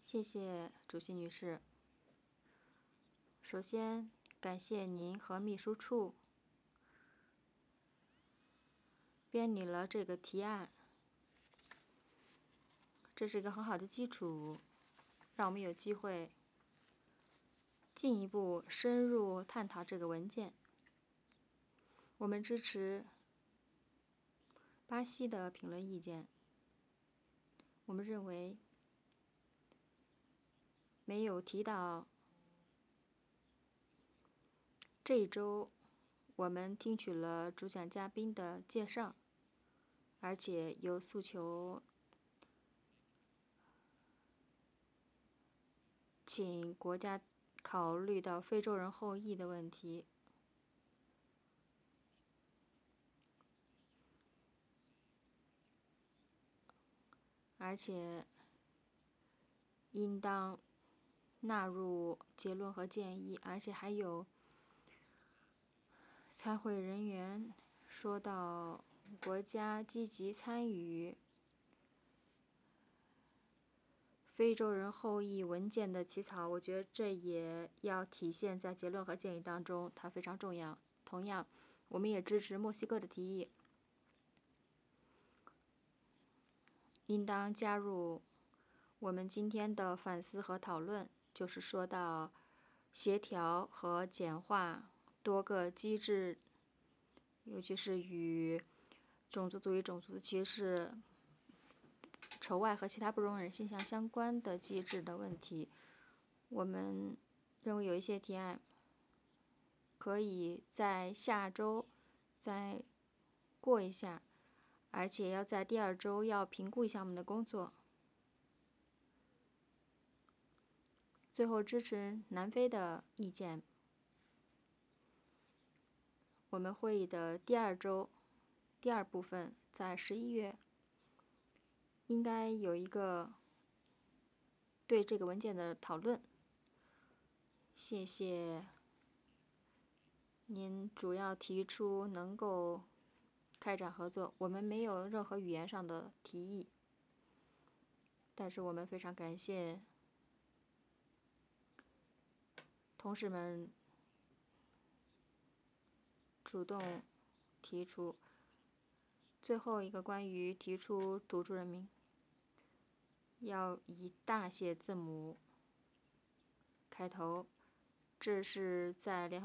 谢谢主席女士。首先，感谢您和秘书处编拟了这个提案，这是一个很好的基础，让我们有机会进一步深入探讨这个文件。我们支持巴西的评论意见。我们认为没有提到这一周我们听取了主讲嘉宾的介绍，而且有诉求请国家考虑到非洲人后裔的问题。而且应当纳入结论和建议，而且还有参会人员说到国家积极参与非洲人后裔文件的起草，我觉得这也要体现在结论和建议当中，它非常重要。同样，我们也支持墨西哥的提议，应当加入我们今天的反思和讨论，就是说到协调和简化多个机制，尤其是与种族主义、种族歧视、仇外和其他不容忍现象相关的机制的问题。我们认为有一些提案可以在下周再过一下，而且要在第2周要评估一下我们的工作。最后支持南非的意见。我们会议的第2周第2部分在11月应该有一个对这个文件的讨论。谢谢您主要提出能够开展合作，我们没有任何语言上的提议，但是我们非常感谢同事们主动提出。最后一个关于提出土著人民要以大写字母开头，这是在联合